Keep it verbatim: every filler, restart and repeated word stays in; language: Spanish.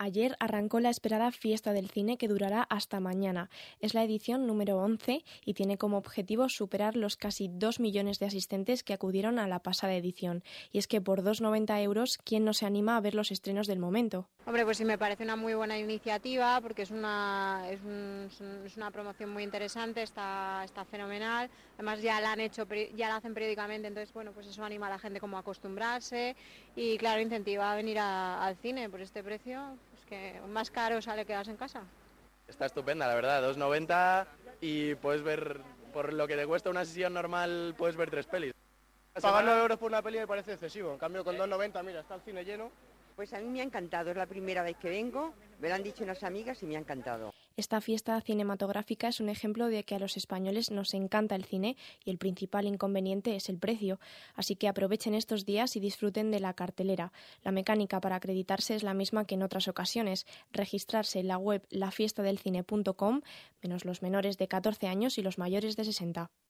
Ayer arrancó la esperada Fiesta del Cine que durará hasta mañana. Es la edición número once y tiene como objetivo superar los casi dos millones de asistentes que acudieron a la pasada edición. Y es que por dos con noventa euros, ¿quién no se anima a ver los estrenos del momento? Hombre, pues sí me parece una muy buena iniciativa porque es una, es, un, es una promoción muy interesante, está, está fenomenal. Además ya la han hecho, ya la hacen periódicamente, entonces bueno, pues eso anima a la gente como a acostumbrarse y claro, incentiva a venir a, al cine por este precio. Es que más caro sale quedarse en casa. Está estupenda, la verdad, dos con noventa y puedes ver, por lo que te cuesta una sesión normal, puedes ver tres pelis. Pagar nueve euros por una peli me parece excesivo, en cambio con dos con noventa, mira, está el cine lleno. Pues a mí me ha encantado, es la primera vez que vengo, me lo han dicho unas amigas y me ha encantado. Esta fiesta cinematográfica es un ejemplo de que a los españoles nos encanta el cine y el principal inconveniente es el precio. Así que aprovechen estos días y disfruten de la cartelera. La mecánica para acreditarse es la misma que en otras ocasiones. Registrarse en la web la fiesta del cine punto com, menos los menores de catorce años y los mayores de sesenta.